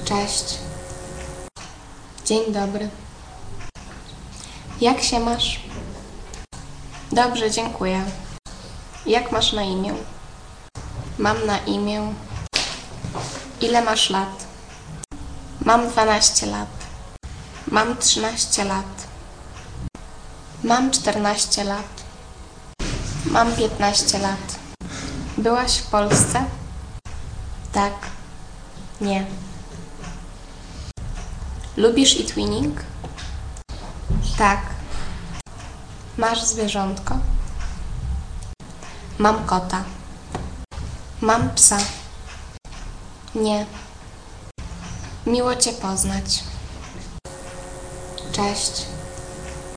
Cześć. Dzień dobry. Jak się masz? Dobrze, dziękuję. Jak masz na imię? Mam na imię. Ile masz lat? Mam 12 lat. Mam 13 lat. Mam 14 lat. Mam 15 lat. Byłaś w Polsce? Tak. Nie. Lubisz e-twinning? Tak. Masz zwierzątko? Mam kota. Mam psa. Nie. Miło Cię poznać. Cześć.